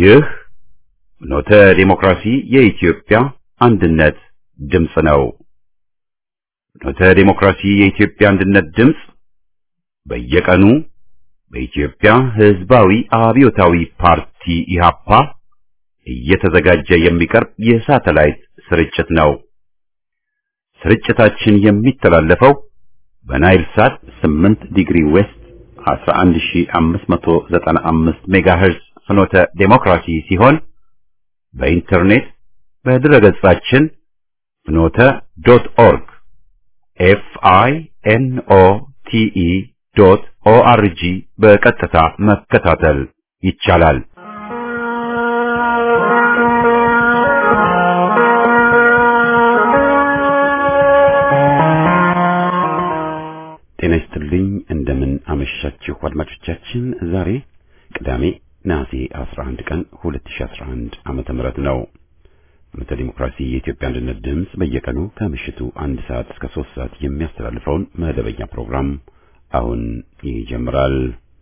ይህ ፍኖተ ዲሞክራሲ የኢትዮጵያ አንድነት ድምፅ ነው። ፍኖተ ዲሞክራሲ የኢትዮጵያ አንድነት ድምፅ በየቀኑ በኢትዮጵያ ሕዝባዊ አብዮታዊ ፓርቲ ኢህአፓ እየተዘጋጀ የሚቀርብ የሳተላይት ስርጭት ነው። ስርጭታችን የሚተላለፈው በናይል ሳት 8 ዲግሪ ዌስት 11595 ሜጋሄርዝ ፍኖተ ዲሞክራሲ ሲሆን በኢንተርኔት በድረገጻችን fnote.org FINOTE.ORG በቀጥታ መከታተል ይቻላል። ጤና ይስጥልኝ፣ እንደምን አመሻችሁ አድማጮቻችን። ዛሬ ቅዳሜ ነሐሴ 11 ቀን 2011 ዓመተ ምህረት ነው። ፍኖተ ዲሞክራሲ የኢትዮጵያ አንድነት ድምፅ በየቀኑ ከምሽቱ 1 ሰዓት እስከ 3 ሰዓት የሚያስተላልፈውን መደበኛ ፕሮግራም አሁን ይጀምራል።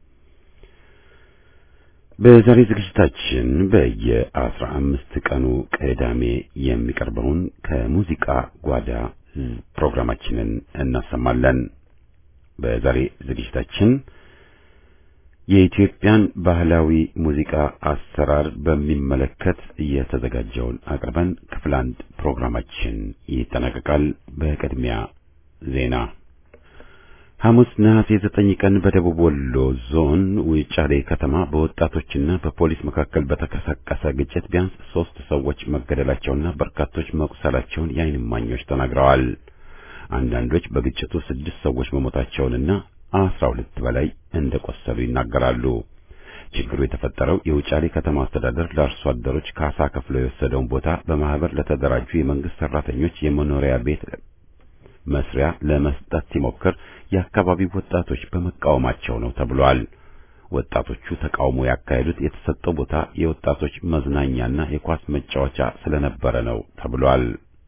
በዛሬ ዝግጅታችን በየ15 ቀኑ ቅዳሜ የሚቀርበውን ከሙዚቃ ጓዳ ፕሮግራማችንን እናሰማለን። በዛሬ ዝግጅታችን የኢትዮጵያን ባህላዊ ሙዚቃ አሰራር በሚመለከት የተዘጋጀውን አቅርበን ክፍል 1 ፕሮግራማችን ይጠናቀቃል። በቅድሚያ ዜና። ሐሙስ ነሐሴ 9 ቀን በደቡብ ወሎ ዞን ውጫሌ ከተማ በወጣቶችና በፖሊስ መካከል በተቀሰቀሰ ግጭት ቢያንስ 3 ሰዎች መገደላቸውና በርካቶች መቁሰላቸውን የዓይን እማኞች ተናግረዋል። አንዳንዶች በግጭቱ 6 ሰዎች መሞታቸውንና 12 በላይ እንደቆሰሉ ይናገራሉ። ችግሩ የተፈጠረው የውጫሌ ከተማ አስተዳደር ለአርሶ አደሮች ካሳ ከፍሎ የወሰደውን ቦታ በማህበር ለተደራጁ የመንግስት ሰራተኞች የመኖሪያ ቤት መስሪያ ለመስጠት ሲሞክር የአካባቢው ወጣቶች በመቃወማቸው ነው ተብሏል። ወጣቶቹ ተቃውሞ ያካሄዱት የተሰጠው ቦታ የወጣቶች መዝናኛና የኳስ መጫወቻ ስለነበረ ነው ተብሏል።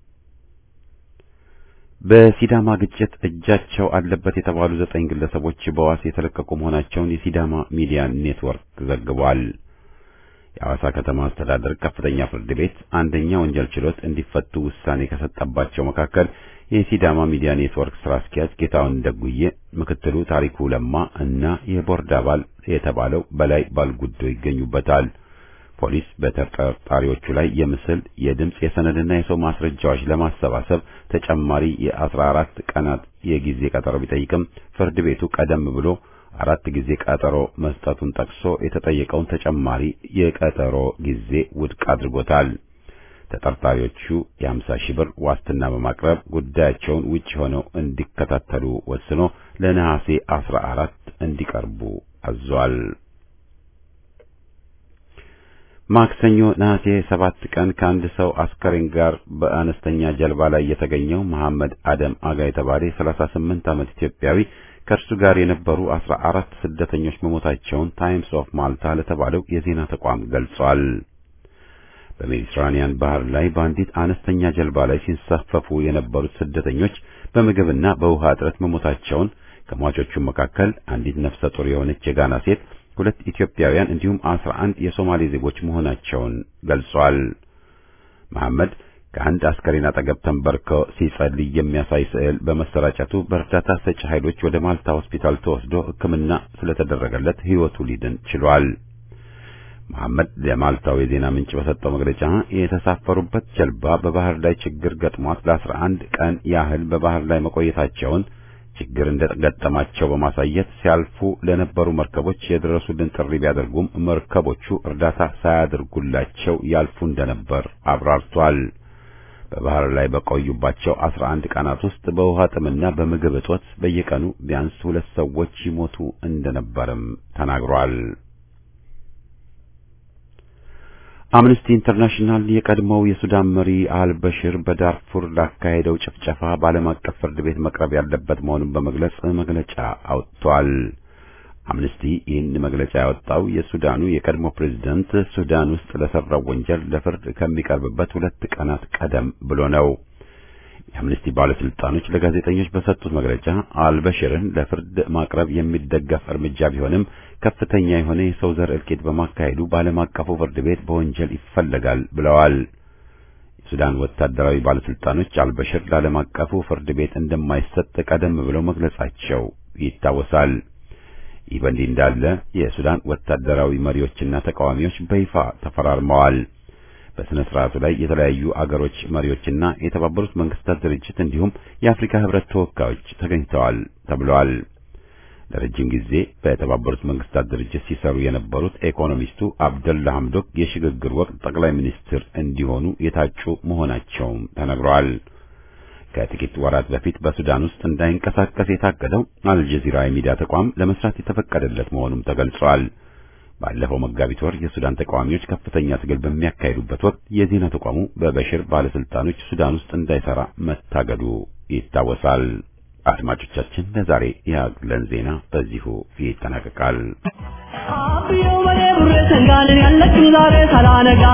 በሲዳማ ግጭት እጃቸው አለበት የተባሉ 9 ግለሰቦች በዋስ የተለቀቁ መሆናቸውን የሲዳማ ሚዲያ ኔትወርክ ዘግቧል። የሐዋሳ ከተማ አስተዳደር ከፍተኛ ፍርድ ቤት አንደኛ ወንጀል ችሎት እንዲፈቱ ውሳኔ ከሰጠባቸው መካከል የሲዳማ ሚዲያ ኔትወርክ ስራ አስኪያጅ ጌታውን ደጉዬ፣ ምክትሉ ታሪኩ ለማ እና የቦርድ አባል የተባለው በላይ ባልጉዶ ይገኙበታል። ፖሊስ በተጠርጣሪዎቹ ላይ የምስል፣ የድምጽ፣ የሰነድና የሰው ማስረጃዎች ለማሰባሰብ ተጨማሪ የ14 ቀናት የጊዜ ቀጠሮ ቢጠይቅም ፍርድ ቤቱ ቀደም ብሎ 4 ጊዜ ቀጠሮ መስጠቱን ጠቅሶ የተጠየቀውን ተጨማሪ የቀጠሮ ጊዜ ውድቅ አድርጎታል። ተጠርጣሪዎቹ የ50 ሺህ ብር ዋስትና በማቅረብ ጉዳያቸውን ውጭ ሆነው እንዲከታተሉ ወስኖ ለነሐሴ 14 እንዲቀርቡ አዟል። ማክሰኞ ነሐሴ 7 ቀን ከአንድ ሰው አስከሬን ጋር በአነስተኛ ጀልባ ላይ የተገኘው መሐመድ አደም አጋ የተባለ 38 ዓመት ኢትዮጵያዊ ከእርሱ ጋር የነበሩ 14 ስደተኞች መሞታቸውን ታይምስ ኦፍ ማልታ ለተባለው የዜና ተቋም ገልጿል። በሜዲትራኒያን ባህር ላይ በአንዲት አነስተኛ ጀልባ ላይ ሲንሳፈፉ የነበሩት ስደተኞች በምግብና በውሃ እጥረት መሞታቸውን፣ ከሟቾቹ መካከል አንዲት ነፍሰ ጡር የሆነች የጋና ሴት፣ 2 ኢትዮጵያውያን እንዲሁም 11 የሶማሌ ዜጎች መሆናቸውን ገልጿል። መሐመድ ከአንድ አስከሬን አጠገብ ተንበርኮ ሲጸልይ የሚያሳይ ስዕል በመሰራጨቱ በእርዳታ ሰጪ ኃይሎች ወደ ማልታ ሆስፒታል ተወስዶ ሕክምና ስለተደረገለት ሕይወቱ ሊድን ችሏል። መሐመድ ለማልታው የዜና ምንጭ በሰጠው መግለጫ የተሳፈሩበት ጀልባ በባህር ላይ ችግር ገጥሟት ለ11 ቀን ያህል በባህር ላይ መቆየታቸውን፣ ችግር እንደገጠማቸው በማሳየት ሲያልፉ ለነበሩ መርከቦች የደረሱልን ጥሪ ቢያደርጉም መርከቦቹ እርዳታ ሳያደርጉላቸው ያልፉ እንደነበር አብራርቷል። በባህር ላይ በቆዩባቸው 11 ቀናት ውስጥ በውሃ ጥምና በምግብ እጦት በየቀኑ ቢያንስ 2 ሰዎች ይሞቱ እንደነበርም ተናግሯል። አምነስቲ ኢንተርናሽናል የቀድሞው የሱዳን መሪ አልበሽር በዳርፉር ላካሄደው ጭፍጨፋ በዓለም አቀፍ ፍርድ ቤት መቅረብ ያለበት መሆኑን በመግለጽ መግለጫ አውጥቷል። አምነስቲ ይህን መግለጫ ያወጣው የሱዳኑ የቀድሞ ፕሬዝዳንት ሱዳን ውስጥ ለሰራው ወንጀል ለፍርድ ከሚቀርብበት 2 ቀናት ቀደም ብሎ ነው። የአምነስቲ ባለስልጣኖች ለጋዜጠኞች በሰጡት መግለጫ አልበሽርን ለፍርድ ማቅረብ የሚደገፍ እርምጃ ቢሆንም ከፍተኛ የሆነ የሰው ዘር እልቂት በማካሄዱ በዓለም አቀፉ ፍርድ ቤት በወንጀል ይፈለጋል ብለዋል። የሱዳን ወታደራዊ ባለስልጣኖች አልበሽር ለዓለም አቀፉ ፍርድ ቤት እንደማይሰጥ ቀደም ብለው መግለጻቸው ይታወሳል። ይህ በእንዲህ እንዳለ የሱዳን ወታደራዊ መሪዎችና ተቃዋሚዎች በይፋ ተፈራርመዋል። በስነ ስርዓቱ ላይ የተለያዩ አገሮች መሪዎችና የተባበሩት መንግስታት ድርጅት እንዲሁም የአፍሪካ ህብረት ተወካዮች ተገኝተዋል ተብሏል። ለረጅም ጊዜ በተባበሩት መንግስታት ድርጅት ሲሰሩ የነበሩት ኢኮኖሚስቱ አብደላ ሐምዶክ የሽግግር ወቅት ጠቅላይ ሚኒስትር እንዲሆኑ የታጩ መሆናቸውም ተነግሯል። ከጥቂት ወራት በፊት በሱዳን ውስጥ እንዳይንቀሳቀስ የታገደው አልጀዚራ የሚዲያ ተቋም ለመስራት የተፈቀደለት መሆኑም ተገልጿል። ባለፈው መጋቢት ወር የሱዳን ተቃዋሚዎች ከፍተኛ ትግል በሚያካሂዱበት ወቅት የዜና ተቋሙ በበሽር ባለስልጣኖች ሱዳን ውስጥ እንዳይሰራ መታገዱ ይታወሳል። አድማጮቻችን ለዛሬ ያለን ዜና በዚሁ ይጠናቀቃል። አብየው ወሬ ሰንጋልን ያለችን ዛሬ ሳላነጋ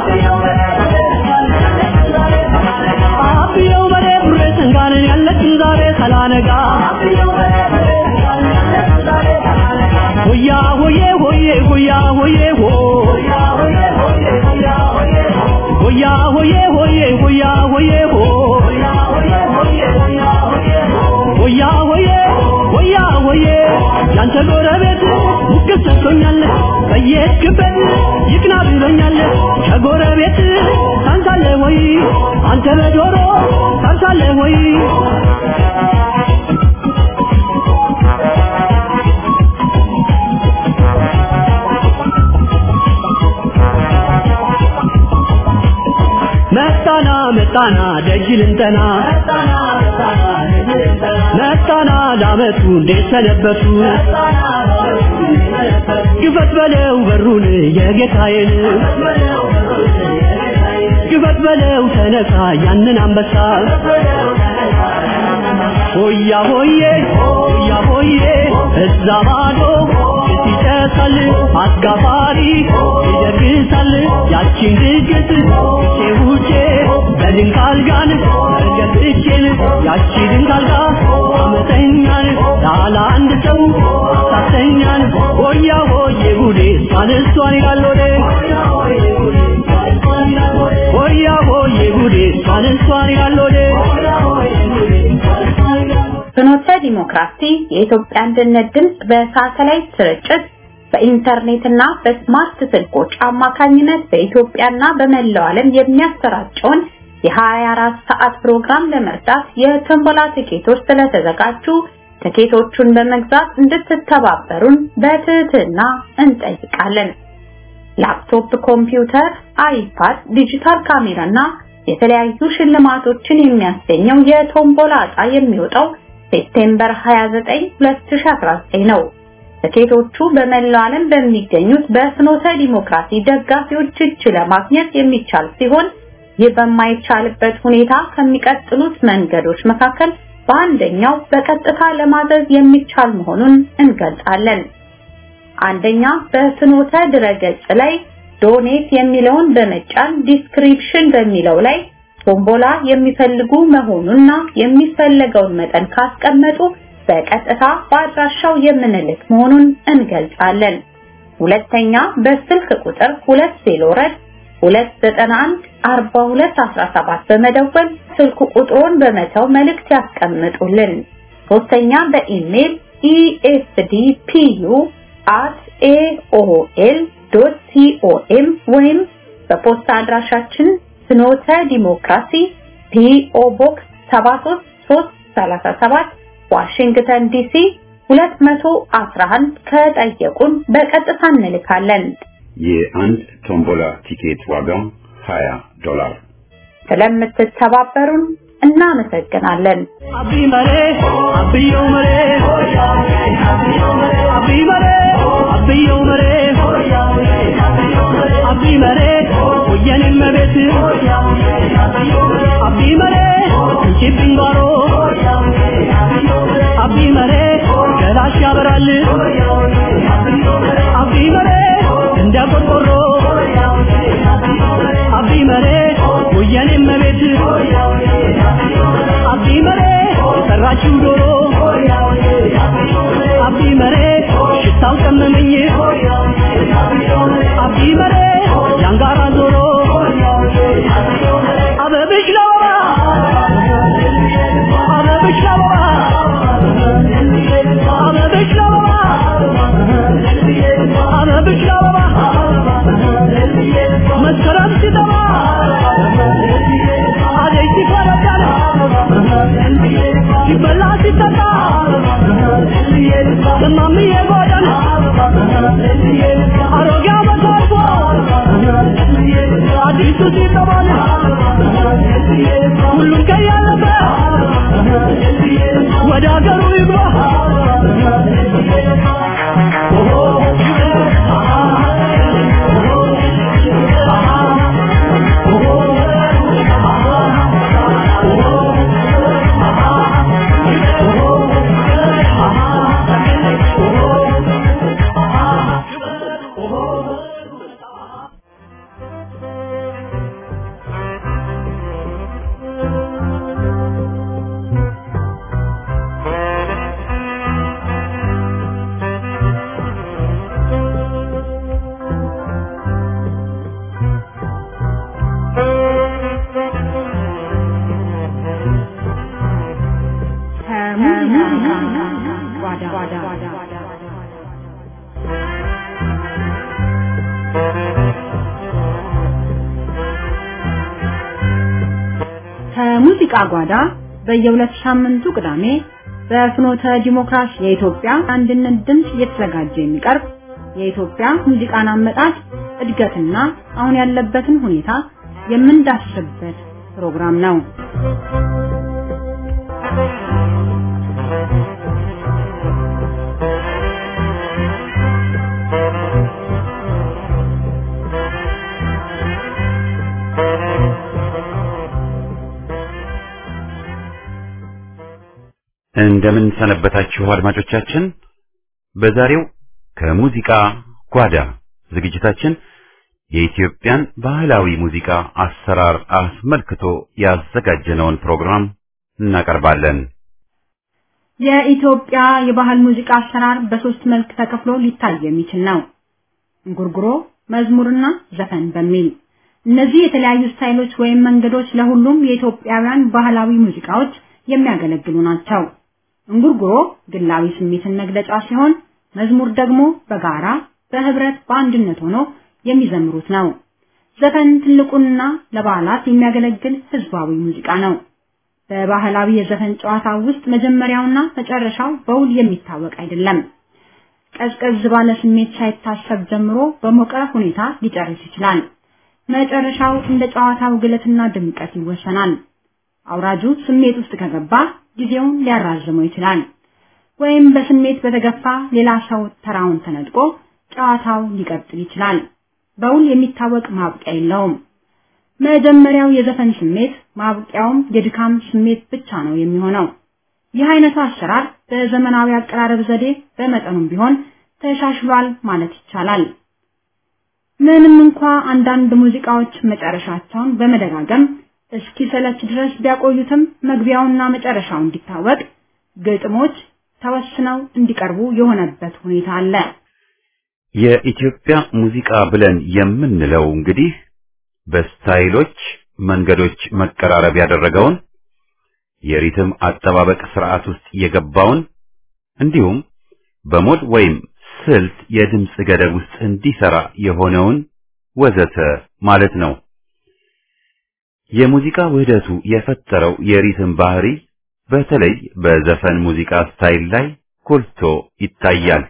አብየው ወሬ ሰንጋልን ያለችን ዛሬ ሳላነጋ ሆያ ሆዬ ሆዬ ሆያ ሆዬ ሆያ ሆዬ ሆዬ ሆያ ሆዬ ሆያ ሆዬ ያንተ ጎረቤት ሙክት ሰጥቶኛል በየክበት ይቅና ብሎኛል ከጎረቤት ታንሳለ ወይ አንተ በጆሮ ታንሳለ ወይ መጣና ደጅልንተና መጣና ዳመቱ እንደሰነበቱ ግፈት በለው በሩን የጌታዬን ግፈት በለው ተነሳ ያንን አንበሳ ሆያ ሆዬ ሆያ ሆዬ እዛ ማዶ ሲጨሳል አጋፋሪ ይደግሳል ያቺን ድግስ ቼውቼ በድንጋል ጋር ገጥቼን ያቺ ድንጋል ጋር አመተኛን ላላ አንድ ሰው አሳተኛን ሆያ ሆዬ ጉዴ ሳንሷን ይላልወዴ ሆያ ሆዬ ጉዴ ሳንሷን ይላልወዴ ፍኖተ ዲሞክራሲ የኢትዮጵያ አንድነት ድምጽ በሳተላይት ስርጭት በኢንተርኔትና በስማርት ስልኮች አማካኝነት በኢትዮጵያና በመላው ዓለም የሚያሰራጨውን የ24 ሰዓት ፕሮግራም ለመርዳት የቶምቦላ ቲኬቶች ስለተዘጋጁ ቲኬቶቹን በመግዛት እንድትተባበሩን በትህትና እንጠይቃለን። ላፕቶፕ፣ ኮምፒውተር፣ አይፓድ፣ ዲጂታል ካሜራና የተለያዩ ሽልማቶችን የሚያስገኘው የቶምቦላ ዕጣ የሚወጣው ሴፕቴምበር 29 2019 ነው። ቲኬቶቹ በመላው ዓለም በሚገኙት በፍኖተ ዲሞክራሲ ደጋፊዎች እጅ ለማግኘት የሚቻል ሲሆን ይህ በማይቻልበት ሁኔታ ከሚቀጥሉት መንገዶች መካከል በአንደኛው በቀጥታ ለማዘዝ የሚቻል መሆኑን እንገልጻለን። አንደኛ በፍኖተ ድረገጽ ላይ ዶኔት የሚለውን በመጫን ዲስክሪፕሽን በሚለው ላይ ቶምቦላ የሚፈልጉ መሆኑንና የሚፈልገውን መጠን ካስቀመጡ በቀጥታ በአድራሻው የምንልክ መሆኑን እንገልጻለን። ሁለተኛ በስልክ ቁጥር 2 291 4217 በመደወል ስልክ ቁጥሩን በመተው መልእክት ያስቀምጡልን። ሶስተኛ በኢሜል esdpu@aol.com ወይም በፖስታ አድራሻችን ፍኖተ ዲሞክራሲ PO Box 73337 ዋሽንግተን ዲሲ 211 ከጠየቁን በቀጥታ እንልካለን። የአንድ ቶምቦላ ቲኬት ዋጋ $20 ስለምትተባበሩን እናመሰግናለን። አቢመሬ አብየው መሬ አቢመሬ አብየው መሬ አቢመሬ ወየኔን መቤት አቢመሬ ቺፒንጋሮ አቢመሬ ገላሽ ያበራል አቢመሬ እንደ ቆርቆሮ አቢመሬ ወየኔን መቤት አቢ መሬ ሰራችሁ ዶሮ አቢ መሬ ሽታው ቀመመኝ አቢ መሬ ያንጋራ ዶሮ አበብሽ ለዋ አበብሽ ለዋ አበብሽ ለዋ አበብሽ ለዋ መስከረም ሲጠባ አደይ ሲፈረዳል ሲበላ ሲጠጣ እማምዬ ጎዳና አሮጌ ዓመት አልፎ አዲሱ ሲገባል ሁሉም ከያለፈ ወደ አገሩ ይግባ ከሙዚቃ ጓዳ በየሁለት ሳምንቱ ቅዳሜ በፍኖተ ዲሞክራሲ የኢትዮጵያ አንድነት ድምጽ እየተዘጋጀ የሚቀርብ የኢትዮጵያ ሙዚቃን አመጣጥ እድገትና አሁን ያለበትን ሁኔታ የምንዳስስበት ፕሮግራም ነው። እንደምን ሰነበታችሁ አድማጮቻችን። በዛሬው ከሙዚቃ ጓዳ ዝግጅታችን የኢትዮጵያን ባህላዊ ሙዚቃ አሰራር አስመልክቶ ያዘጋጀነውን ፕሮግራም እናቀርባለን። የኢትዮጵያ የባህል ሙዚቃ አሰራር በሶስት መልክ ተከፍሎ ሊታይ የሚችል ነው። እንጉርጉሮ፣ መዝሙርና ዘፈን በሚል እነዚህ የተለያዩ ስታይሎች ወይም መንገዶች ለሁሉም የኢትዮጵያውያን ባህላዊ ሙዚቃዎች የሚያገለግሉ ናቸው። እንጉርጉሮ ግላዊ ስሜትን መግለጫ ሲሆን መዝሙር ደግሞ በጋራ በህብረት በአንድነት ሆኖ የሚዘምሩት ነው። ዘፈን ትልቁና ለበዓላት የሚያገለግል ህዝባዊ ሙዚቃ ነው። በባህላዊ የዘፈን ጨዋታ ውስጥ መጀመሪያውና መጨረሻው በውል የሚታወቅ አይደለም። ቀዝቀዝ ባለ ስሜት ሳይታሰብ ጀምሮ በሞቀ ሁኔታ ሊጨርስ ይችላል። መጨረሻው እንደ ጨዋታው ግለትና ድምቀት ይወሰናል። አውራጁ ስሜት ውስጥ ከገባ ጊዜውን ሊያራዝመው ይችላል። ወይም በስሜት በተገፋ ሌላ ሰው ተራውን ተነጥቆ ጨዋታው ሊቀጥል ይችላል። በውል የሚታወቅ ማብቂያ የለውም። መጀመሪያው የዘፈን ስሜት ማብቂያውም የድካም ስሜት ብቻ ነው የሚሆነው። ይህ አይነቱ አሰራር በዘመናዊ አቀራረብ ዘዴ በመጠኑም ቢሆን ተሻሽሏል ማለት ይቻላል። ምንም እንኳን አንዳንድ ሙዚቃዎች መጨረሻቸውን በመደጋገም እስኪ ሰለች ድረስ ቢያቆዩትም መግቢያውና መጨረሻው እንዲታወቅ ግጥሞች ተወስነው እንዲቀርቡ የሆነበት ሁኔታ አለ። የኢትዮጵያ ሙዚቃ ብለን የምንለው እንግዲህ በስታይሎች መንገዶች መቀራረብ ያደረገውን የሪትም አጠባበቅ ስርዓት ውስጥ የገባውን እንዲሁም በሞድ ወይም ስልት የድምጽ ገደብ ውስጥ እንዲሰራ የሆነውን ወዘተ ማለት ነው። የሙዚቃ ውህደቱ የፈጠረው የሪትም ባህሪ በተለይ በዘፈን ሙዚቃ ስታይል ላይ ጎልቶ ይታያል።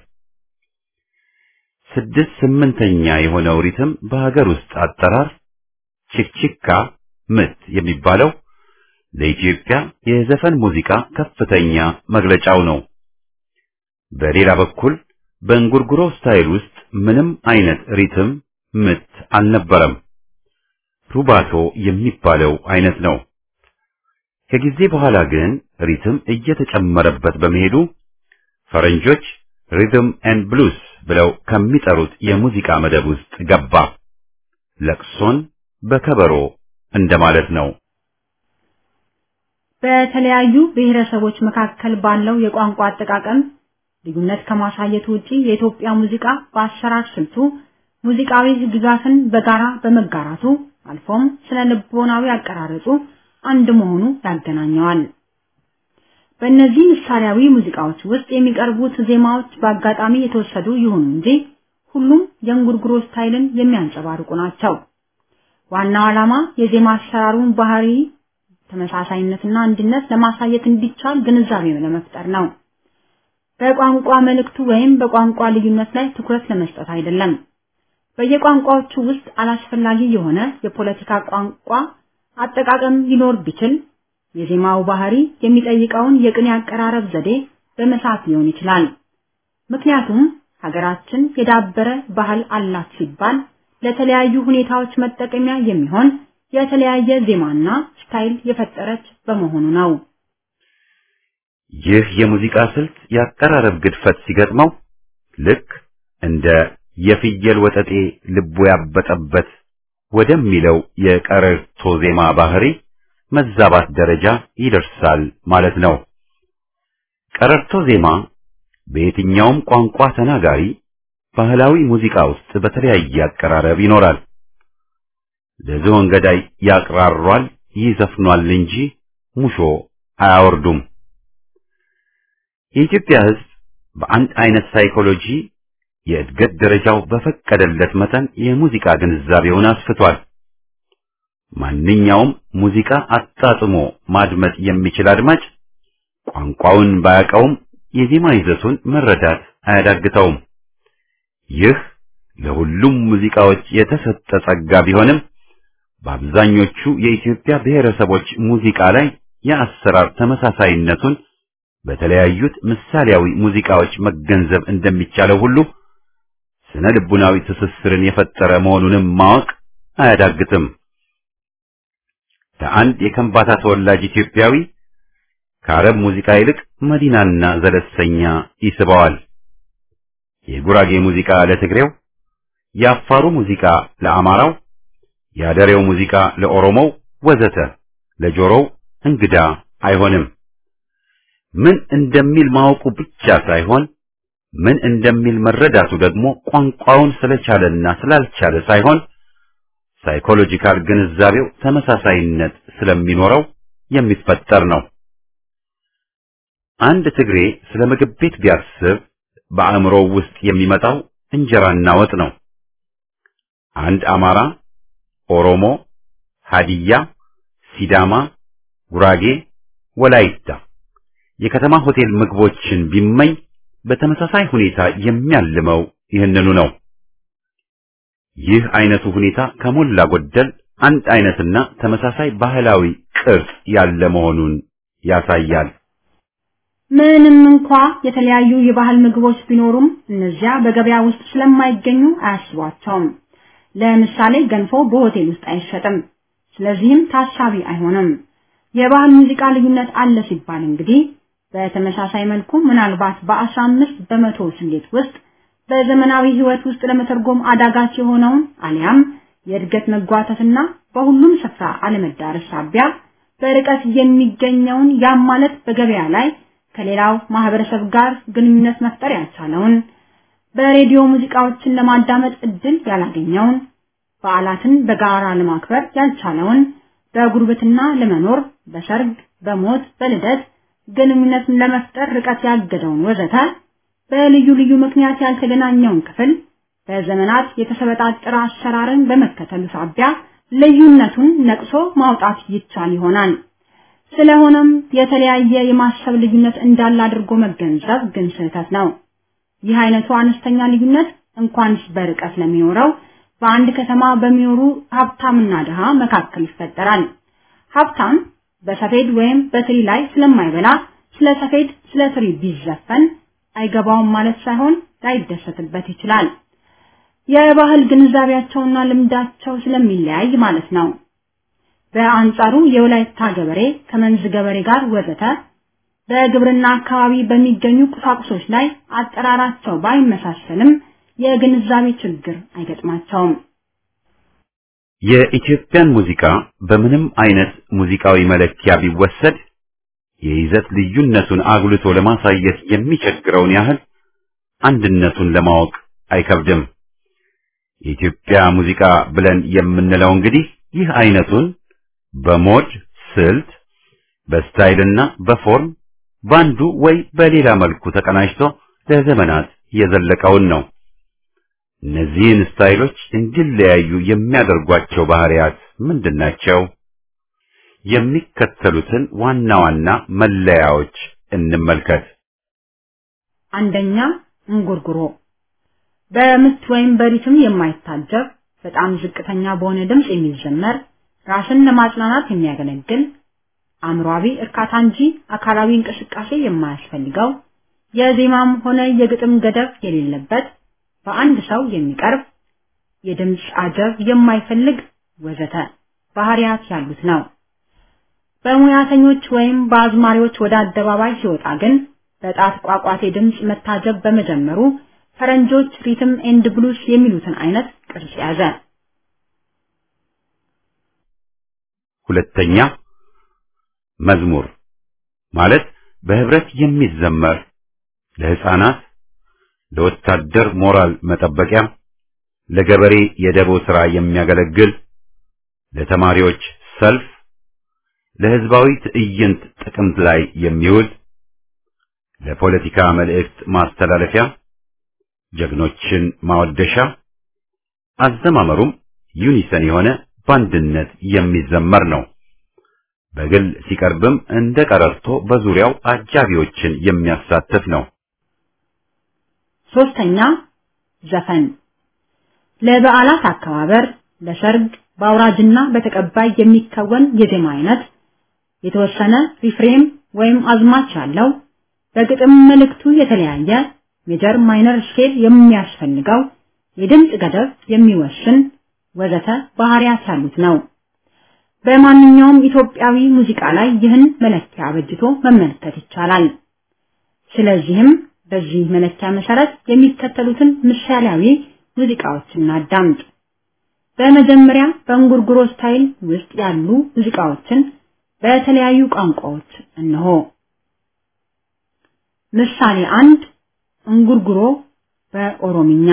6/8ኛ የሆነው ሪትም በሀገር ውስጥ አጠራር ቺክቺካ ምት የሚባለው ለኢትዮጵያ የዘፈን ሙዚቃ ከፍተኛ መግለጫው ነው። በሌላ በኩል በእንጉርጉሮ ስታይል ውስጥ ምንም አይነት ሪትም ምት አልነበረም። ሩባቶ የሚባለው አይነት ነው። ከጊዜ በኋላ ግን ሪትም እየተጨመረበት በመሄዱ ፈረንጆች ሪትም ኤንድ ብሉስ ብለው ከሚጠሩት የሙዚቃ መደብ ውስጥ ገባ። ለቅሶን በከበሮ እንደማለት ነው። በተለያዩ ብሔረሰቦች መካከል ባለው የቋንቋ አጠቃቀም ልዩነት ከማሳየት ውጪ የኢትዮጵያ ሙዚቃ በአሰራር ስልቱ ሙዚቃዊ ግዛትን በጋራ በመጋራቱ አልፎም ስለ ልቦናዊ አቀራረጹ አንድ መሆኑ ያገናኘዋል። በእነዚህ ምሳሌያዊ ሙዚቃዎች ውስጥ የሚቀርቡት ዜማዎች በአጋጣሚ የተወሰዱ ይሁን እንጂ ሁሉም የእንጉርጉሮ ስታይልን የሚያንጸባርቁ ናቸው። ዋናው ዓላማ የዜማ አሰራሩን ባህሪ ተመሳሳይነትና አንድነት ለማሳየት እንዲቻል ግንዛቤ ለመፍጠር ነው። በቋንቋ መልእክቱ ወይም በቋንቋ ልዩነት ላይ ትኩረት ለመስጠት አይደለም። በየቋንቋዎቹ ውስጥ አላስፈላጊ የሆነ የፖለቲካ ቋንቋ አጠቃቀም ሊኖር ቢችል የዜማው ባህሪ የሚጠይቀውን የቅኔ አቀራረብ ዘዴ በመሳት ሊሆን ይችላል። ምክንያቱም ሀገራችን የዳበረ ባህል አላት ሲባል ለተለያዩ ሁኔታዎች መጠቀሚያ የሚሆን የተለያየ ዜማና ስታይል የፈጠረች በመሆኑ ነው። ይህ የሙዚቃ ስልት የአቀራረብ ግድፈት ሲገጥመው ልክ እንደ የፍየል ወጠጤ ልቡ ያበጠበት ወደሚለው የቀረርቶ ዜማ ባህሪ መዛባት ደረጃ ይደርሳል ማለት ነው። ቀረርቶ ዜማ በየትኛውም ቋንቋ ተናጋሪ ባህላዊ ሙዚቃ ውስጥ በተለያየ አቀራረብ ይኖራል። ለዝሆን ገዳይ ያቅራሯል ይዘፍኗል እንጂ ሙሾ አያወርዱም። የኢትዮጵያ ሕዝብ በአንድ አይነት ሳይኮሎጂ የእድገት ደረጃው በፈቀደለት መጠን የሙዚቃ ግንዛቤውን አስፍቷል። ማንኛውም ሙዚቃ አጣጥሞ ማድመጥ የሚችል አድማጭ ቋንቋውን ባያውቀውም የዜማ ይዘቱን መረዳት አያዳግተውም። ይህ ለሁሉም ሙዚቃዎች የተሰጠ ጸጋ ቢሆንም በአብዛኞቹ የኢትዮጵያ ብሔረሰቦች ሙዚቃ ላይ የአሰራር ተመሳሳይነቱን በተለያዩት ምሳሌያዊ ሙዚቃዎች መገንዘብ እንደሚቻለው ሁሉ ስነ ልቡናዊ ትስስርን የፈጠረ መሆኑንም ማወቅ አያዳግትም። ለአንድ የከምባታ ተወላጅ ኢትዮጵያዊ ከአረብ ሙዚቃ ይልቅ መዲናና ዘለሰኛ ይስበዋል። የጉራጌ ሙዚቃ ለትግሬው፣ የአፋሩ ሙዚቃ ለአማራው፣ የአደሬው ሙዚቃ ለኦሮሞው ወዘተ ለጆሮው እንግዳ አይሆንም። ምን እንደሚል ማወቁ ብቻ ሳይሆን ምን እንደሚል መረዳቱ ደግሞ ቋንቋውን ስለቻለና ስላልቻለ ሳይሆን ሳይኮሎጂካል ግንዛቤው ተመሳሳይነት ስለሚኖረው የሚፈጠር ነው። አንድ ትግሬ ስለ ምግብ ቤት ቢያስብ በአእምሮው ውስጥ የሚመጣው እንጀራና ወጥ ነው። አንድ አማራ፣ ኦሮሞ፣ ሀዲያ፣ ሲዳማ፣ ጉራጌ፣ ወላይታ የከተማ ሆቴል ምግቦችን ቢመኝ በተመሳሳይ ሁኔታ የሚያልመው ይህንኑ ነው። ይህ አይነቱ ሁኔታ ከሞላ ጎደል አንድ አይነትና ተመሳሳይ ባህላዊ ቅርጽ ያለ መሆኑን ያሳያል። ምንም እንኳ የተለያዩ የባህል ምግቦች ቢኖሩም እነዚያ በገበያ ውስጥ ስለማይገኙ አያስቧቸውም። ለምሳሌ ገንፎ በሆቴል ውስጥ አይሸጥም፣ ስለዚህም ታሳቢ አይሆንም። የባህል ሙዚቃ ልዩነት አለ ሲባል እንግዲህ በተመሳሳይ መልኩ ምናልባት በ15 በመቶ ስሌት ውስጥ በዘመናዊ ህይወት ውስጥ ለመተርጎም አዳጋች የሆነውን አሊያም የእድገት መጓተትና በሁሉም ስፍራ አለመዳረስ ሳቢያ በርቀት የሚገኘውን ያም ማለት በገበያ ላይ ከሌላው ማህበረሰብ ጋር ግንኙነት መፍጠር ያልቻለውን በሬዲዮ ሙዚቃዎችን ለማዳመጥ እድል ያላገኘውን በዓላትን በጋራ ለማክበር ያልቻለውን በጉርብትና ለመኖር በሰርግ፣ በሞት፣ በልደት ግንኙነትን ለመፍጠር ርቀት ያገደውን ወዘተ በልዩ ልዩ ምክንያት ያልተገናኘውን ክፍል በዘመናት የተሰበጣጠረ አሰራርን በመከተሉ ሳቢያ ልዩነቱን ነቅሶ ማውጣት ይቻል ይሆናል። ስለሆነም የተለያየ የማሰብ ልዩነት እንዳለ አድርጎ መገንዘብ ግን ስህተት ነው። ይህ አይነቱ አነስተኛ ልዩነት እንኳንስ በርቀት ለሚኖረው በአንድ ከተማ በሚኖሩ ሀብታምና ድሃ መካከል ይፈጠራል። ሀብታም በሰፌድ ወይም በትሪ ላይ ስለማይበላ ስለ ሰፌድ ስለ ትሪ ቢዘፈን አይገባውም ማለት ሳይሆን ላይደሰትበት ይችላል። የባህል ግንዛቤያቸውና ልምዳቸው ስለሚለያይ ማለት ነው። በአንጻሩ የወላይታ ገበሬ ከመንዝ ገበሬ ጋር ወዘተ በግብርና አካባቢ በሚገኙ ቁሳቁሶች ላይ አጠራራቸው ባይመሳሰልም የግንዛቤ ችግር አይገጥማቸውም። የኢትዮጵያን ሙዚቃ በምንም አይነት ሙዚቃዊ መለኪያ ቢወሰድ የይዘት ልዩነቱን አጉልቶ ለማሳየት የሚቸግረውን ያህል አንድነቱን ለማወቅ አይከብድም። የኢትዮጵያ ሙዚቃ ብለን የምንለው እንግዲህ ይህ አይነቱን በሞድ ስልት፣ በስታይልና በፎርም ባንዱ ወይ በሌላ መልኩ ተቀናጅቶ ለዘመናት የዘለቀውን ነው። እነዚህን ስታይሎች እንዲለያዩ የሚያደርጓቸው ባህሪያት ምንድናቸው? የሚከተሉትን ዋና ዋና መለያዎች እንመልከት። አንደኛ፣ እንጉርጉሮ በምት ወይም በሪትም የማይታጀብ በጣም ዝቅተኛ በሆነ ድምጽ የሚዘመር ራስን ለማጽናናት የሚያገለግል አእምሮአዊ እርካታ እንጂ አካላዊ እንቅስቃሴ የማያስፈልገው የዜማም ሆነ የግጥም ገደብ የሌለበት በአንድ ሰው የሚቀርብ የድምጽ አጀብ የማይፈልግ ወዘተ ባህሪያት ያሉት ነው። በሙያተኞች ወይም በአዝማሪዎች ወደ አደባባይ ሲወጣ ግን በጣት ቋቋቴ ድምጽ መታጀብ በመጀመሩ ፈረንጆች ሪትም ኤንድ ብሉስ የሚሉትን አይነት ቅርጽ ያዘ። ሁለተኛ፣ መዝሙር ማለት በህብረት የሚዘመር ለህፃናት፣ ለወታደር ሞራል መጠበቂያ፣ ለገበሬ የደቦ ሥራ የሚያገለግል፣ ለተማሪዎች ሰልፍ፣ ለህዝባዊ ትዕይንት ጥቅም ላይ የሚውል፣ ለፖለቲካ መልእክት ማስተላለፊያ፣ ጀግኖችን ማወደሻ፣ አዘማመሩም ዩኒሰን የሆነ በአንድነት የሚዘመር ነው። በግል ሲቀርብም እንደ ቀረርቶ በዙሪያው አጃቢዎችን የሚያሳትፍ ነው። ሶስተኛ፣ ዘፈን ለበዓላት አከባበር፣ ለሰርግ፣ በአውራጅና በተቀባይ የሚከወን የዜማ አይነት የተወሰነ ሪፍሬም ወይም አዝማች ያለው በግጥም መልእክቱ የተለያየ ሜጀር ማይነር ስኬል የሚያስፈልገው የድምጽ ገደብ የሚወስን ወዘተ ባህሪያት ያሉት ነው። በማንኛውም ኢትዮጵያዊ ሙዚቃ ላይ ይህን መለኪያ በጅቶ መመልከት ይቻላል። ስለዚህም በዚህ መለኪያ መሰረት የሚከተሉትን ምሳሌያዊ ሙዚቃዎችን አዳምጡ። በመጀመሪያ በእንጉርጉሮ ስታይል ውስጥ ያሉ ሙዚቃዎችን በተለያዩ ቋንቋዎች እነሆ። ምሳሌ 1 እንጉርጉሮ በኦሮምኛ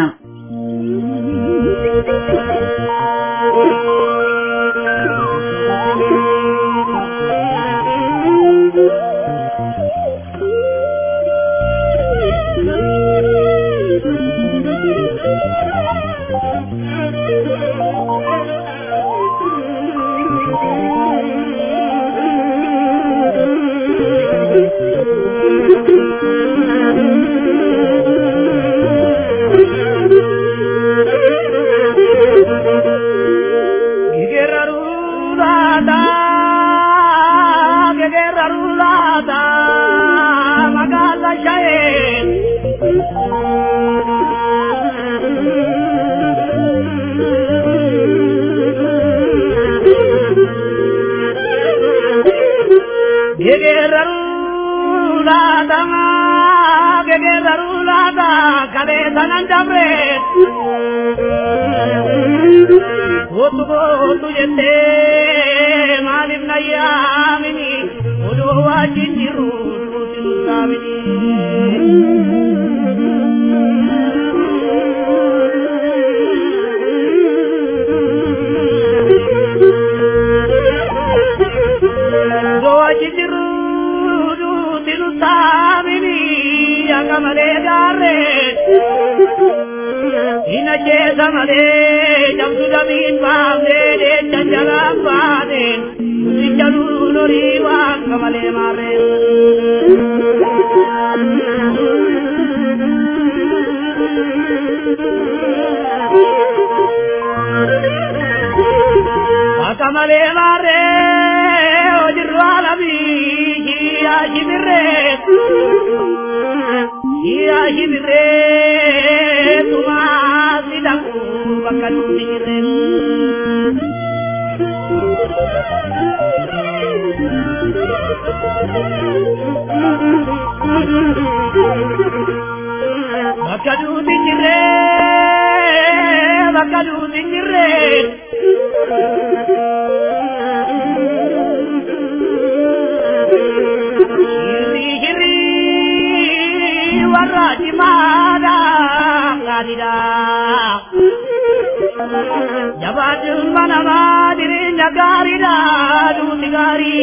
Nabajun banabadiri nagari da duti gari.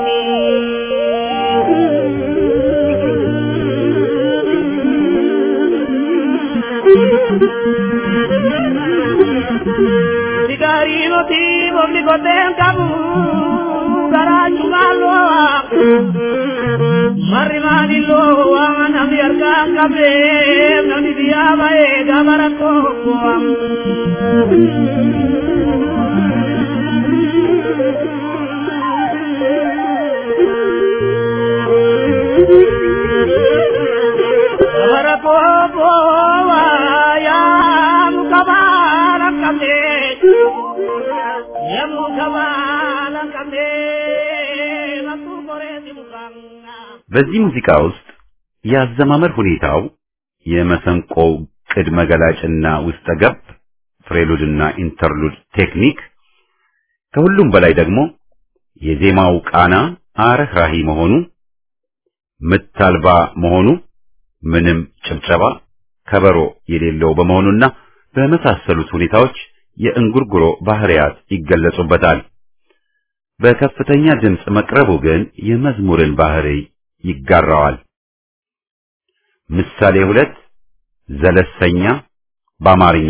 Digari noti bomni koten kamu garaju malo. Mari mari lo angan biarkan kabe nani dia bae gabarako. Gabarako ya mukabaran kabe ya mukabaran kabe. በዚህ ሙዚቃ ውስጥ ያዘማመር ሁኔታው የመሰንቆው ቅድመ ገላጭና ውስጠ ገብ ፍሬሉድና ኢንተርሉድ ቴክኒክ ከሁሉም በላይ ደግሞ የዜማው ቃና አረህራሂ መሆኑ ምታልባ መሆኑ ምንም ጭብጨባ ከበሮ የሌለው በመሆኑና በመሳሰሉት ሁኔታዎች የእንጉርጉሮ ባህሪያት ይገለጹበታል። በከፍተኛ ድምጽ መቅረቡ ግን የመዝሙርን ባህሪ ይጋራዋል። ምሳሌ 2 ዘለሰኛ በአማርኛ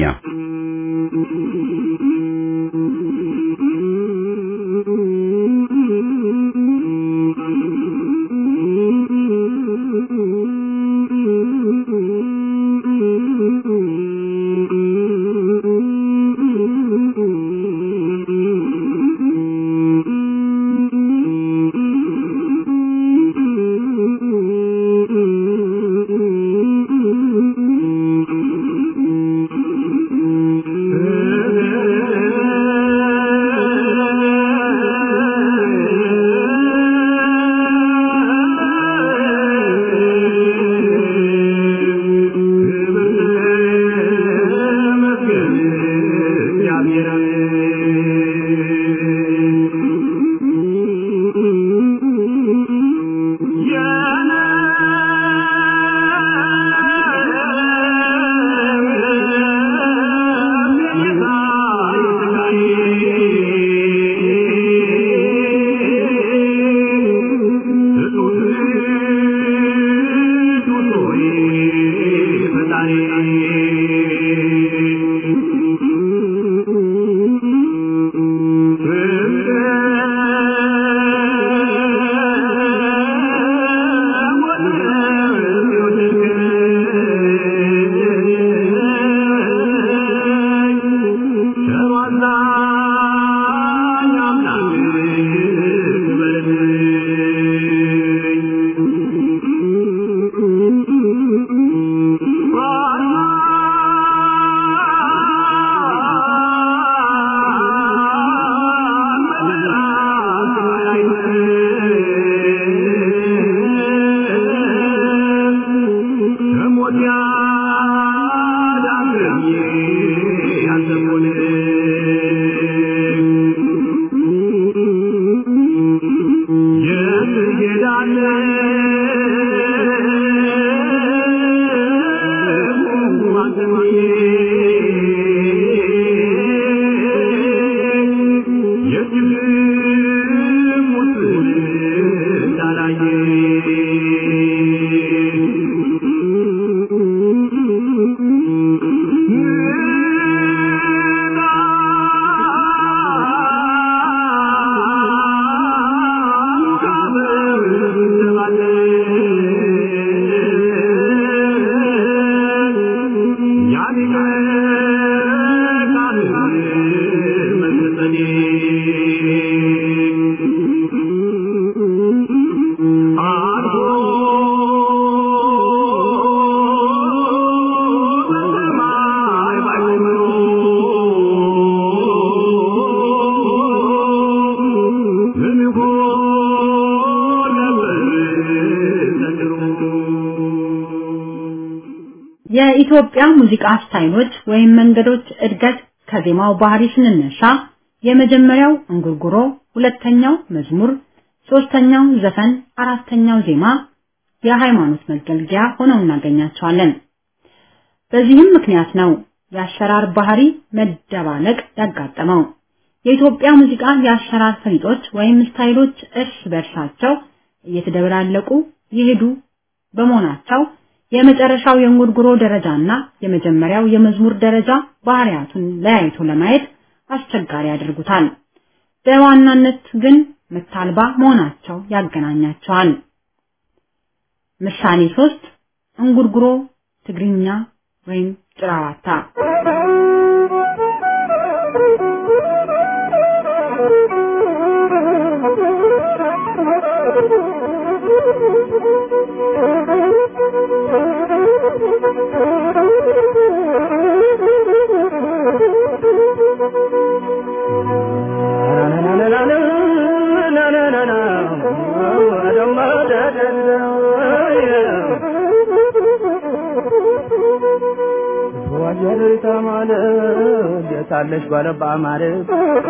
የኢትዮጵያ ሙዚቃ ስታይሎች ወይም መንገዶች እድገት ከዜማው ባህሪ ስንነሳ የመጀመሪያው እንጉርጉሮ፣ ሁለተኛው መዝሙር፣ ሶስተኛው ዘፈን፣ አራተኛው ዜማ የሃይማኖት መገልገያ ሆነው እናገኛቸዋለን። በዚህም ምክንያት ነው የአሰራር ባህሪ መደባለቅ ያጋጠመው የኢትዮጵያ ሙዚቃ የአሰራር ፈሊጦች ወይም ስታይሎች እርስ በርሳቸው እየተደበላለቁ ይሄዱ በመሆናቸው የመጨረሻው የእንጉርጉሮ ደረጃና የመጀመሪያው የመዝሙር ደረጃ ባህሪያቱን ለያይቶ ለማየት አስቸጋሪ ያደርጉታል። በዋናነት ግን መታልባ መሆናቸው ያገናኛቸዋል። ምሳሌ 3 እንጉርጉሮ ትግርኛ ወይም ጭራዋታ ታለሽ ባለባ ማለት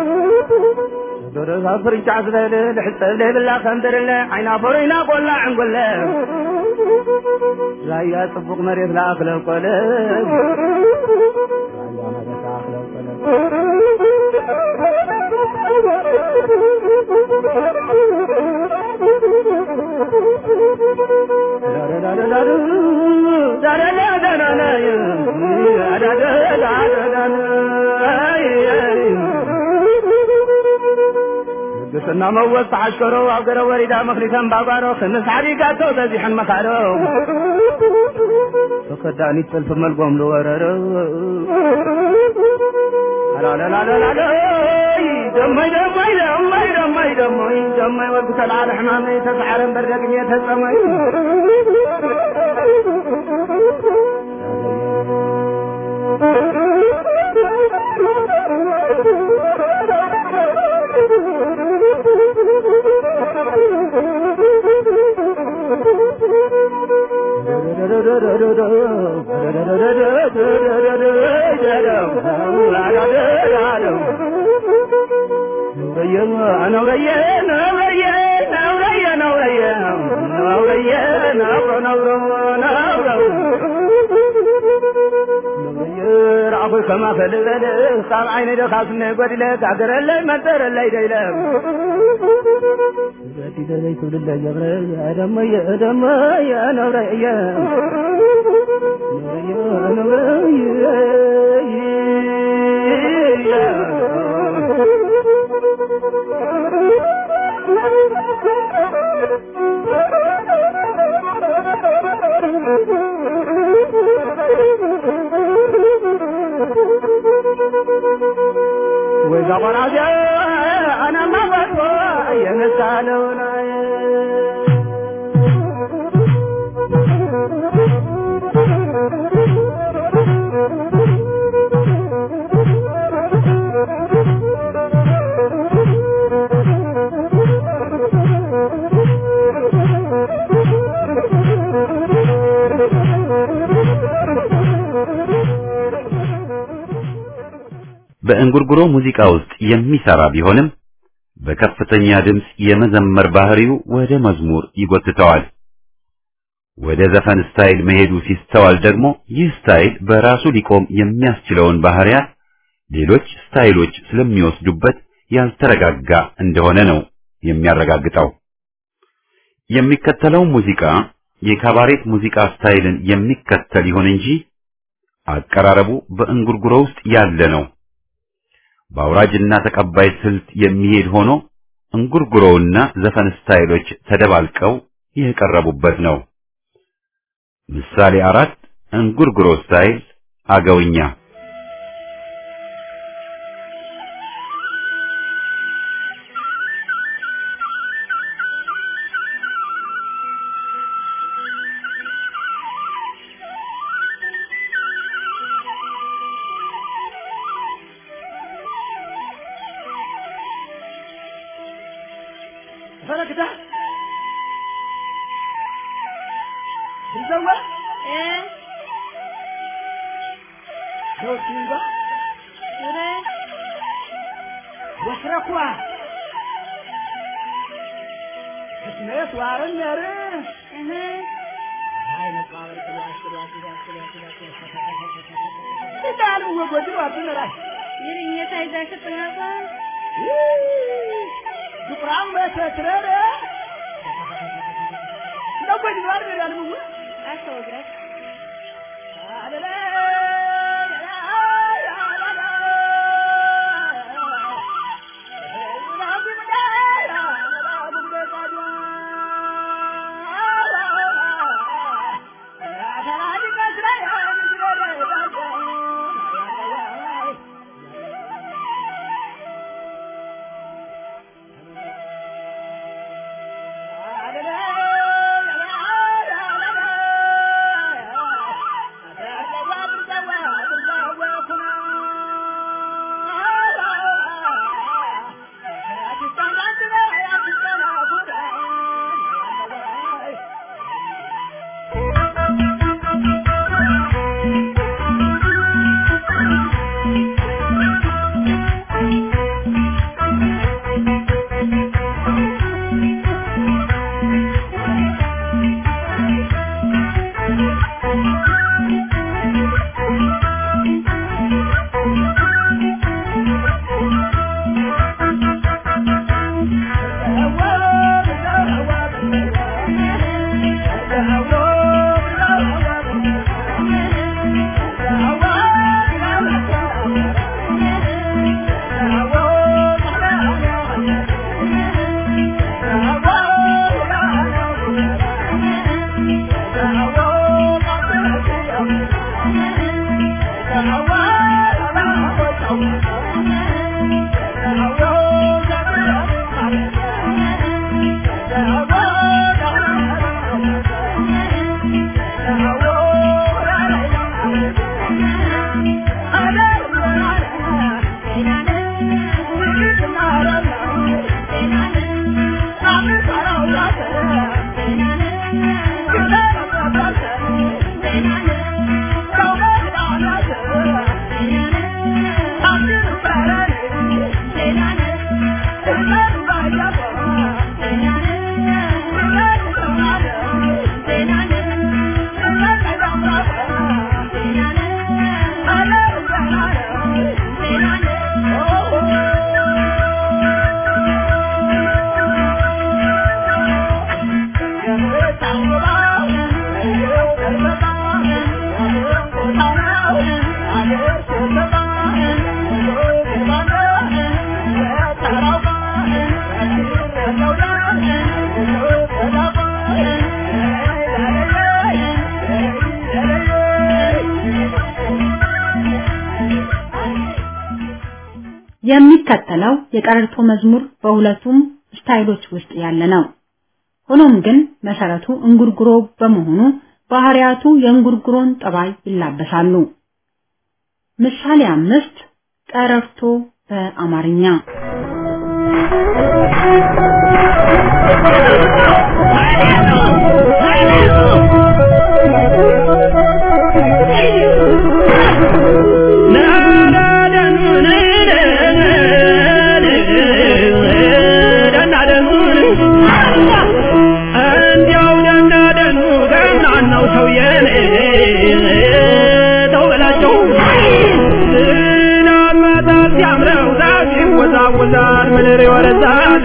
ደረዛ ፍርጫ ዝለለ ለሕፀብ ለብላ ከምደረለ አይና ፈረይና ቆላ አንጎለ ላያ ጽቡቅ መሬት ላአክለ ቆለ ላያ መሬት ላአክለ ቆለ قصنا موت عشرو وقرا وريدا مخلصا بابارو خمس حريقاتو تزيحن مخارو فقداني تلف ملقوم لوررو لا لا لا لا لا دمي دمي دمي دمي دمي دمي وقت العال حمامي تسعرن بردقني تسمي كما فلل صار عيني دخاسني قدلك اقرلي مدرلي ديله بدي دلي كل جبر يا دمي يا دمي يا نوري يا وإذا قرأت أنا ما بقى ينسالونا በእንጉርጉሮ ሙዚቃ ውስጥ የሚሰራ ቢሆንም በከፍተኛ ድምጽ የመዘመር ባህሪው ወደ መዝሙር ይጎትተዋል። ወደ ዘፈን ስታይል መሄዱ ሲስተዋል ደግሞ ይህ ስታይል በራሱ ሊቆም የሚያስችለውን ባህሪያት ሌሎች ስታይሎች ስለሚወስዱበት ያልተረጋጋ እንደሆነ ነው የሚያረጋግጠው። የሚከተለው ሙዚቃ የካባሬት ሙዚቃ ስታይልን የሚከተል ይሆን እንጂ አቀራረቡ በእንጉርጉሮ ውስጥ ያለ ነው። በአውራጅና ተቀባይ ስልት የሚሄድ ሆኖ እንጉርጉሮውና ዘፈን ስታይሎች ተደባልቀው የቀረቡበት ነው። ምሳሌ 4 እንጉርጉሮ ስታይል አገውኛ فركده نزوه دوتيبا وشركوا اسمه وارن يره የሚከተለው የቀረርቶ መዝሙር በሁለቱም ስታይሎች ውስጥ ያለ ነው። ሆኖም ግን መሰረቱ እንጉርጉሮ በመሆኑ ባህሪያቱ የእንጉርጉሮን ጠባይ ይላበሳሉ። ምሳሌ 5 ቀረርቶ በአማርኛ ወዛር ምንሬ ወረዛል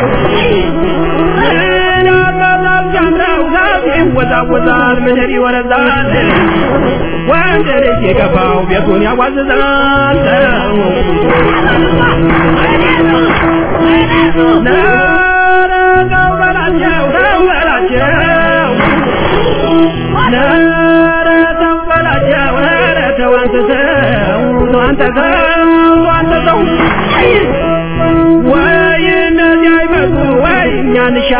ናማዛል ጃምራው ጋር ወዛር ምንሬ ወረዛል ወንደሬ የገባው ቤቱን ያዋዝዛል ናረጋው በላቸው ናረጋው በላቸው ናረተው አንተ ሰው ወይ እነዚህ አይመጡ ወይ እኛ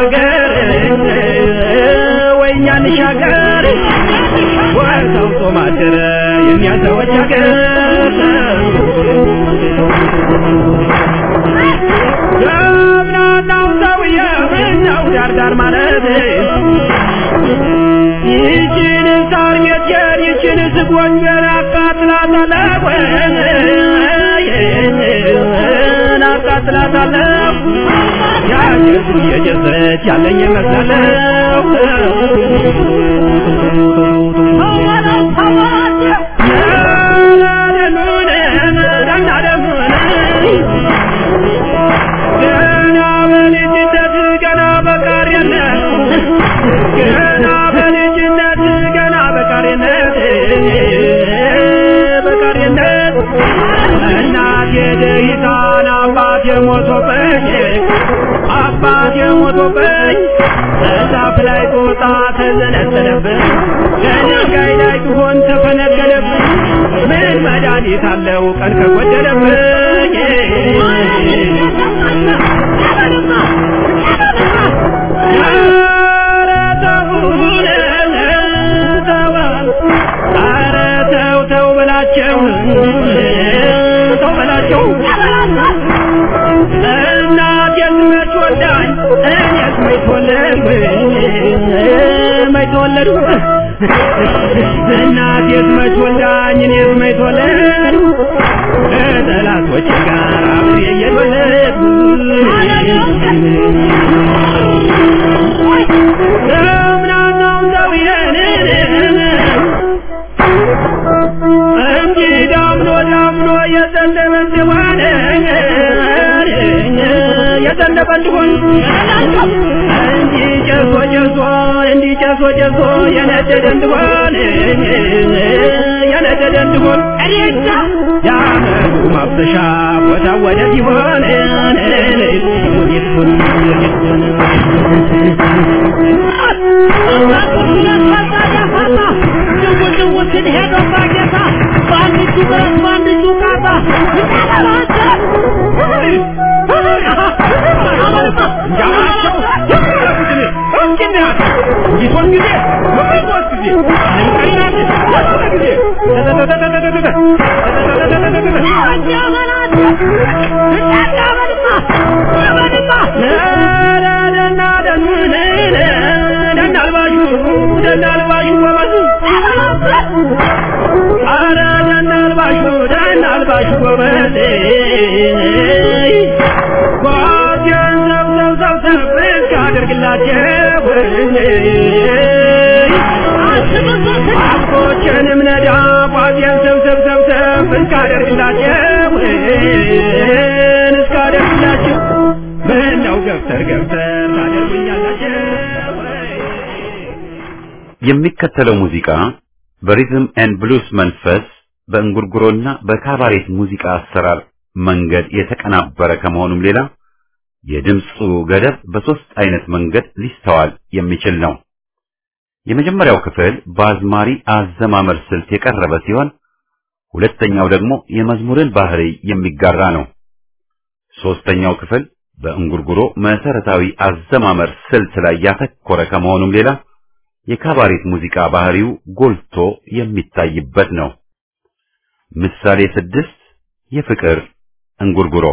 እንሻገር ወይ ሰውቶ ማደረ የእኛ ሰዎች ሀገር ጀግናናው ሰውዬ ምነው ዳርዳር ማለት ይችን ሳር ሜትየር ይችን ስጎንጀር አቃጥላታለሁ አቃጥላታለሁ ያጀሱ የጀሰች ያለኝ መስላለሁ የሚከተለው ሙዚቃ በሪዝም ኤንድ ብሉስ መንፈስ በእንጉርጉሮና በካባሬት ሙዚቃ አሰራር መንገድ የተቀናበረ ከመሆኑም ሌላ የድምጹ ገደብ በሶስት አይነት መንገድ ሊስተዋል የሚችል ነው። የመጀመሪያው ክፍል በአዝማሪ አዘማመር ስልት የቀረበ ሲሆን ሁለተኛው ደግሞ የመዝሙርን ባህሪ የሚጋራ ነው። ሶስተኛው ክፍል በእንጉርጉሮ መሰረታዊ አዘማመር ስልት ላይ ያተኮረ ከመሆኑም ሌላ የካባሬት ሙዚቃ ባህሪው ጎልቶ የሚታይበት ነው። ምሳሌ 6 የፍቅር እንጉርጉሮ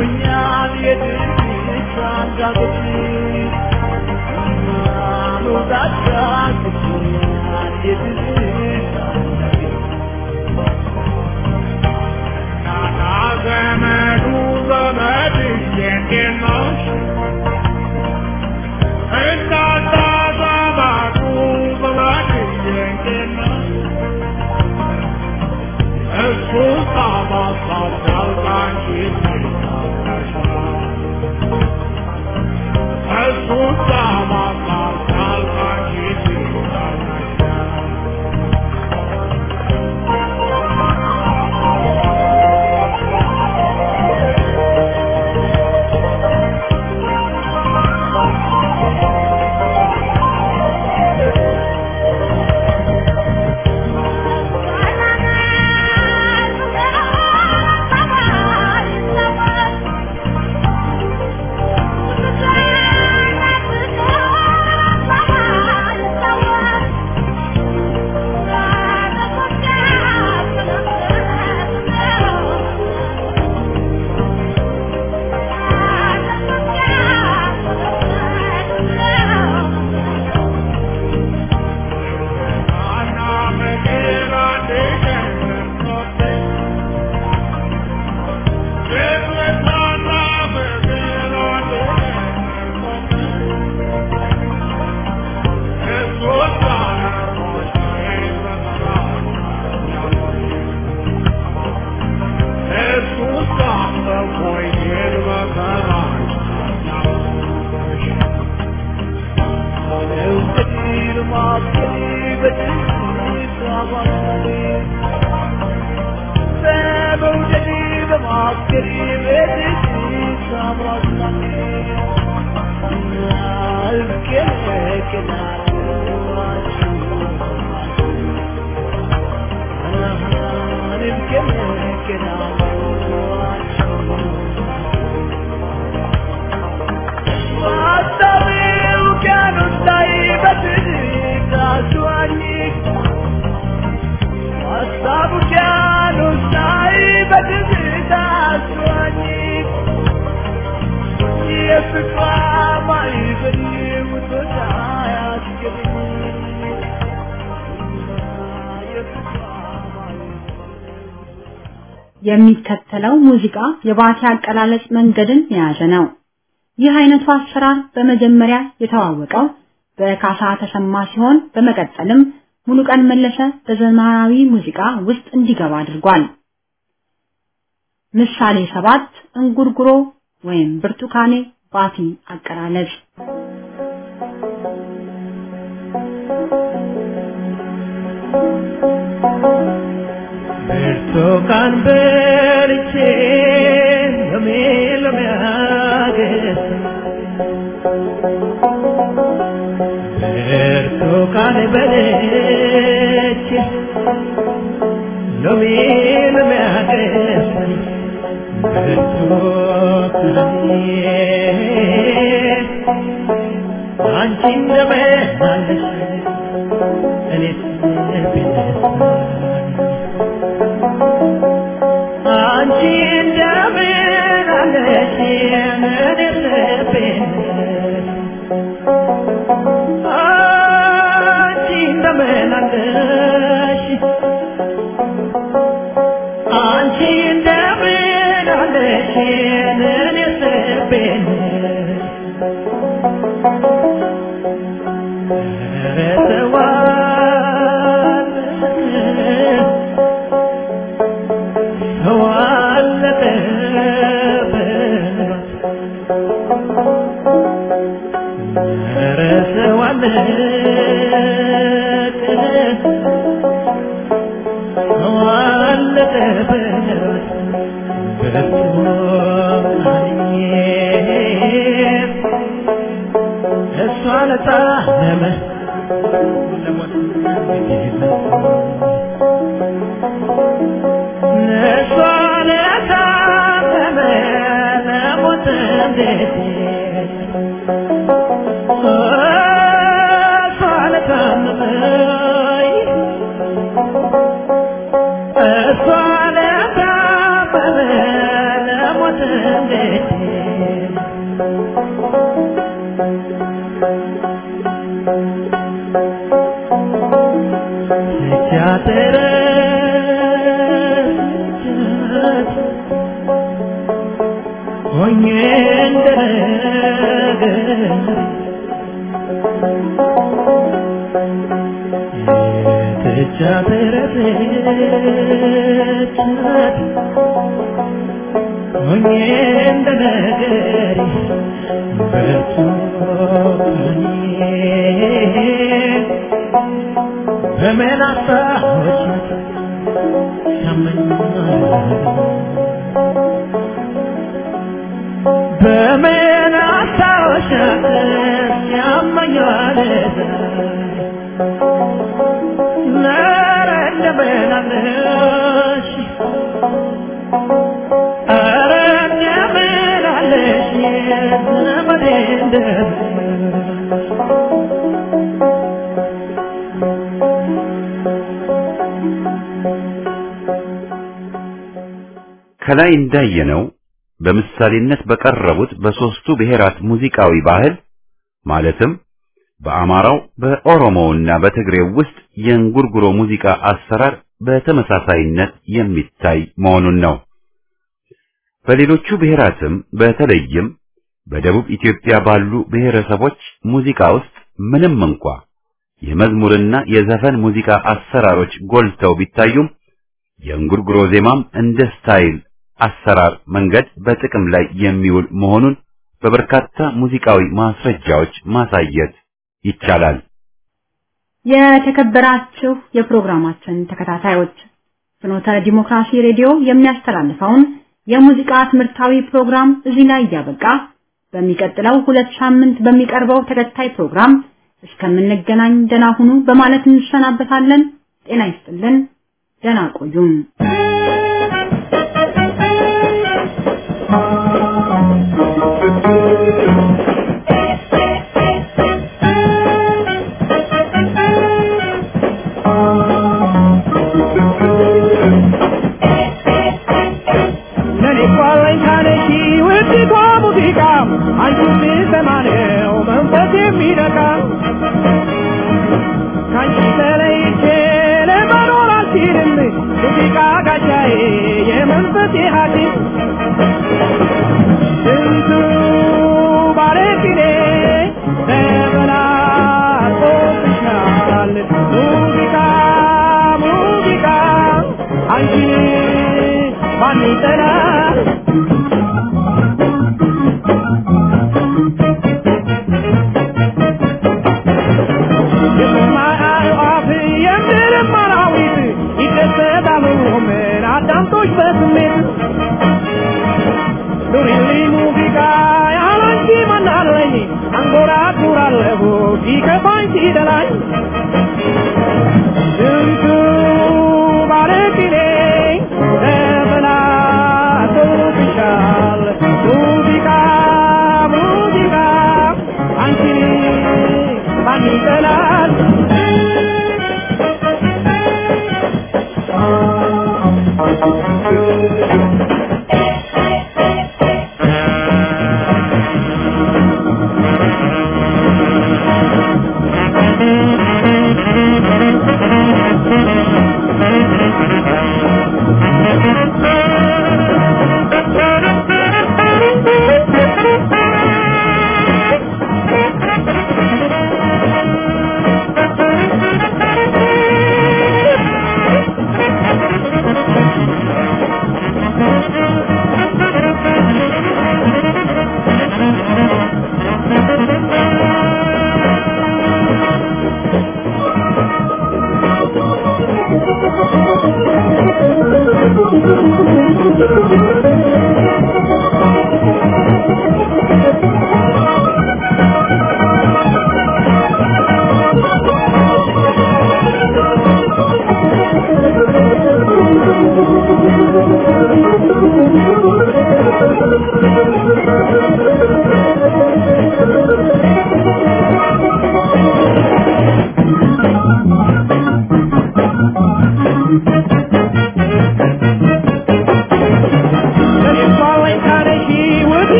ይሉኛል የድርጊት አንዳጎች መውጣት ያስችሉኛል የድርጊት አንዳጎች ናና ዘመዱ ዘመድሽ የኔን ነሽ እናታ ዘመዱ ዘመድሽ የኔን ነሽ እሱ ታባሳል ካንቺ እሱ ታባሳል ካንቺ የሚከተለው ሙዚቃ የባቲ አቀላለጽ መንገድን የያዘ ነው። ይህ አይነቱ አሰራር በመጀመሪያ የተዋወቀው በካሳ ተሰማ ሲሆን በመቀጠልም ሙሉቀን መለሰ በዘመናዊ ሙዚቃ ውስጥ እንዲገባ አድርጓል። ምሳሌ 7 እንጉርጉሮ ወይም ብርቱካኔ ባቲ አቀላለጽ ብርቱካን በልቼ ለሚያገስ ብርቱካን በልቼ ለሚያገስ ብርቱካኔ አንቺ እንደመናለሽ እኔስ አንቺ እንደምን አለሽ እኔስ አንቺ እንደምን አለሽ አንቺ እንደምን አለሽ እኔስ ከላይ እንዳየነው በምሳሌነት በቀረቡት በሶስቱ ብሔራት ሙዚቃዊ ባህል ማለትም በአማራው በኦሮሞውና በትግሬው ውስጥ የእንጉርጉሮ ሙዚቃ አሰራር በተመሳሳይነት የሚታይ መሆኑን ነው። በሌሎቹ ብሔራትም በተለይም በደቡብ ኢትዮጵያ ባሉ ብሔረሰቦች ሙዚቃ ውስጥ ምንም እንኳ የመዝሙርና የዘፈን ሙዚቃ አሰራሮች ጎልተው ቢታዩም የእንጉርጉሮ ዜማም እንደ ስታይል አሰራር መንገድ በጥቅም ላይ የሚውል መሆኑን በበርካታ ሙዚቃዊ ማስረጃዎች ማሳየት ይቻላል። የተከበራችሁ የፕሮግራማችን ተከታታዮች ፍኖተ ዲሞክራሲ ሬዲዮ የሚያስተላልፈውን የሙዚቃ ትምህርታዊ ፕሮግራም እዚህ ላይ ያበቃ። በሚቀጥለው 2 ሳምንት በሚቀርበው ተከታይ ፕሮግራም እስከምንገናኝ ደህና ሁኑ በማለት እንሰናበታለን። ጤና ይስጥልን። ደህና ቆዩን።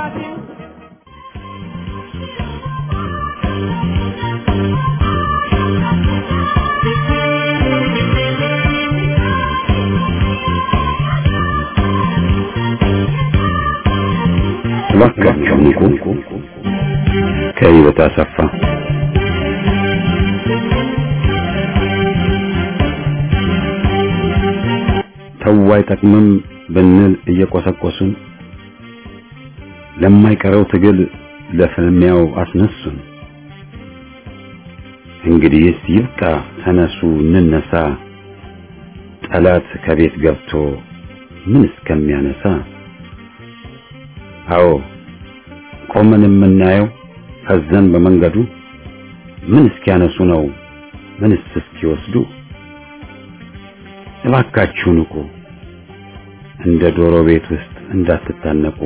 እባካችሁ ንቁ። ከህይወት አሰፋ። ተው አይጠቅምም ብንል እየቆሰቆሱን ለማይቀረው ትግል ለፍልሚያው አስነሱን። እንግዲህስ ይብቃ ተነሱ እንነሳ፣ ጠላት ከቤት ገብቶ ምን እስከሚያነሳ። አዎ ቆመን የምናየው ከዘን በመንገዱ ምን እስኪያነሱ ነው ምንስ እስኪወስዱ። እባካችሁ ንቁ፣ እንደ ዶሮ ቤት ውስጥ እንዳትታነቁ።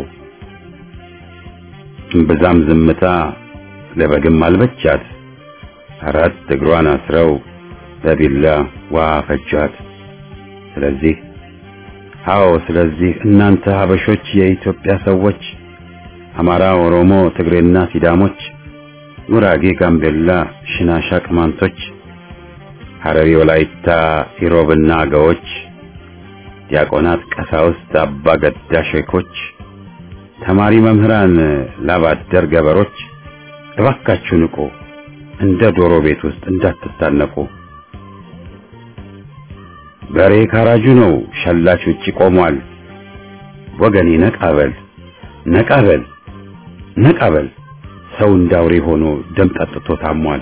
እምብዛም ዝምታ ለበግም አልበቻት፣ አራት እግሯን አስረው በቢላ ውሃ ፈጇት። ስለዚህ ስለዚህ እናንተ ሀበሾች የኢትዮጵያ ሰዎች፣ አማራ፣ ኦሮሞ፣ ትግሬና ሲዳሞች፣ ጉራጌ፣ ጋምቤላ፣ ሽናሻ፣ ቅማንቶች፣ ሐረሪ፣ ወላይታ፣ ኢሮብና አገዎች፣ ዲያቆናት፣ ቀሳውስት፣ አባ ገዳ ሼኮች፣ ተማሪ መምህራን፣ ላባደር ገበሮች እባካችሁ ንቁ፣ እንደ ዶሮ ቤት ውስጥ እንዳትታነቁ። በሬ ካራጁ ነው ሸላች ውጪ ቆሟል። ወገኔ ነቃበል ነቃበል ነቃበል፣ ሰው እንዳውሬ ሆኖ ደም ጠጥቶ ታሟል።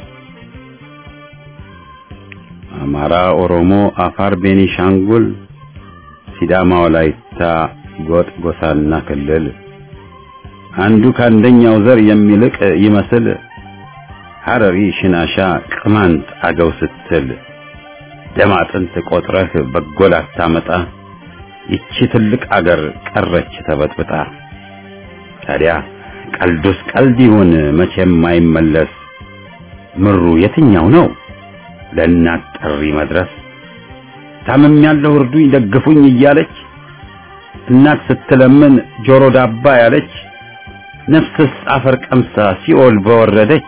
አማራ፣ ኦሮሞ፣ አፋር፣ ቤኒሻንጉል፣ ሲዳማ፣ ወላይታ፣ ጎጥ፣ ጎሳና ክልል አንዱ ከአንደኛው ዘር የሚልቅ ይመስል ሐረሪ፣ ሽናሻ፣ ቅማንት፣ አገው ስትል ደም አጥንት ቆጥረህ በጎል አታመጣ። ይቺ ትልቅ አገር ቀረች ተበጥብጣ። ታዲያ ቀልዱስ ቀልድ ይሁን መቼም አይመለስ። ምሩ የትኛው ነው ለእናት ጥሪ መድረስ? ታምም ያለው እርዱኝ ደግፉኝ እያለች እናት ስትለምን ጆሮ ዳባ ያለች ነፍስስ አፈር ቀምሳ ሲኦል በወረደች።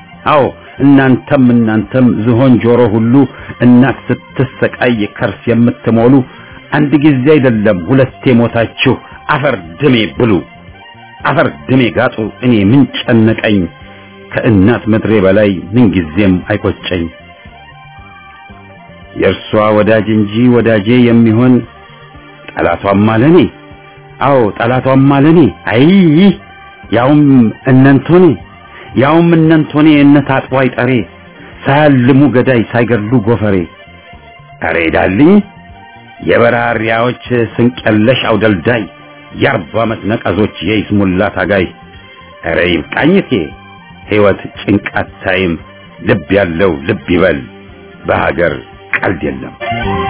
እናንተም ዝሆን ጆሮ ሁሉ እናት ስትሰቃይ ከርስ የምትሞሉ አንድ ጊዜ አይደለም ሁለቴ ሞታችሁ አፈር ድሜ ብሉ፣ አፈር ድሜ ጋጡ። እኔ ምን ጨነቀኝ ከእናት ምድሬ በላይ ምን ጊዜም አይቆጨኝ። የእርሷ ወዳጅ እንጂ ወዳጄ የሚሆን ጠላቷም አለኔ። ጠላቷም አለኔ። አይ ያውም እነንቶኔ እነታጥቦ አይጠሬ ሳያልሙ ገዳይ ሳይገድሉ ጎፈሬ። አሬ ዳልኝ የበራሪያዎች ስንቀለሽ አውደልዳይ የ40 ዓመት ነቀዞች የይስሙላ ታጋይ። አሬ ይብቃኝቴ ሕይወት ጭንቃት ታይም ልብ ያለው ልብ ይበል በሀገር ቀልድ የለም።